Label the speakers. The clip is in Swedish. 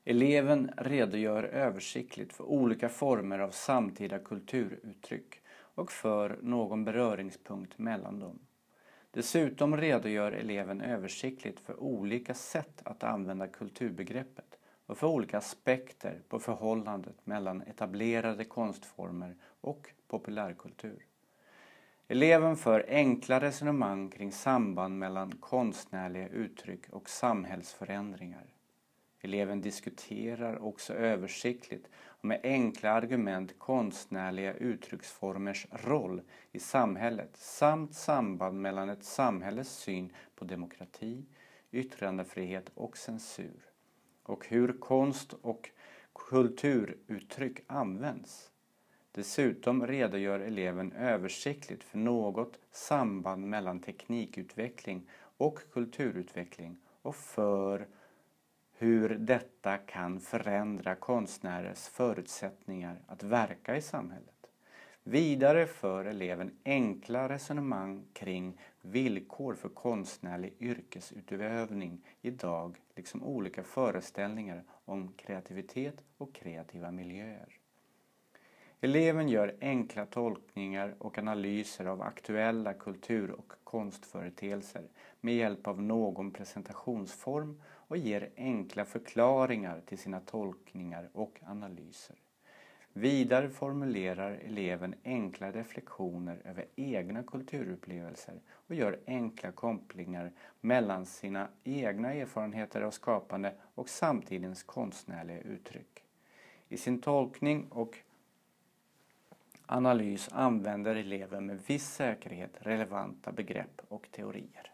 Speaker 1: Eleven redogör översiktligt för olika former av samtida kulturuttryck och för någon beröringspunkt mellan dem. Dessutom redogör eleven översiktligt för olika sätt att använda kulturbegreppet och för olika aspekter på förhållandet mellan etablerade konstformer och populärkultur. Eleven för enkla resonemang kring samband mellan konstnärliga uttryck och samhällsförändringar. Eleven diskuterar också översiktligt och med enkla argument konstnärliga uttrycksformers roll i samhället samt samband mellan ett samhälles syn på demokrati, yttrandefrihet och censur och hur konst och kulturuttryck används. Dessutom redogör eleven översiktligt för något samband mellan teknikutveckling och kulturutveckling och för hur detta kan förändra konstnärers förutsättningar att verka i samhället. Vidare för eleven enkla resonemang kring villkor för konstnärlig yrkesutövning idag, liksom olika föreställningar om kreativitet och kreativa miljöer. Eleven gör enkla tolkningar och analyser av aktuella kultur- och konstföreteelser med hjälp av någon presentationsform och ger enkla förklaringar till sina tolkningar och analyser. Vidare formulerar eleven enkla reflektioner över egna kulturupplevelser och gör enkla kopplingar mellan sina egna erfarenheter av skapande och samtidens konstnärliga uttryck. I sin tolkning och analys använder eleven med viss säkerhet relevanta begrepp och teorier.